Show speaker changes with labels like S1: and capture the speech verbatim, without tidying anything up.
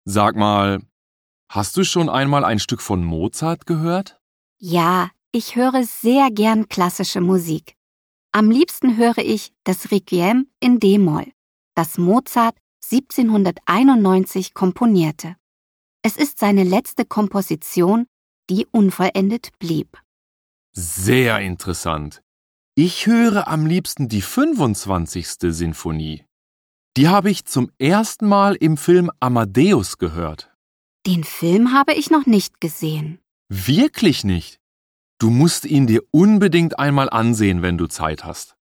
S1: Sag mal, hast du schon einmal ein Stück von Mozart gehört?
S2: Ja, ich höre sehr gern klassische Musik. Am liebsten höre ich das Requiem in D-Moll, das Mozart siebzehnhunderteinundneunzig komponierte. Es ist seine letzte Komposition, die unvollendet blieb.
S1: Sehr interessant. Ich höre am liebsten die fünfundzwanzigste Sinfonie. Die habe ich zum ersten Mal im Film Amadeus gehört.
S2: Den Film habe ich noch nicht gesehen.
S1: Wirklich nicht? Du musst ihn dir unbedingt einmal ansehen, wenn du Zeit hast.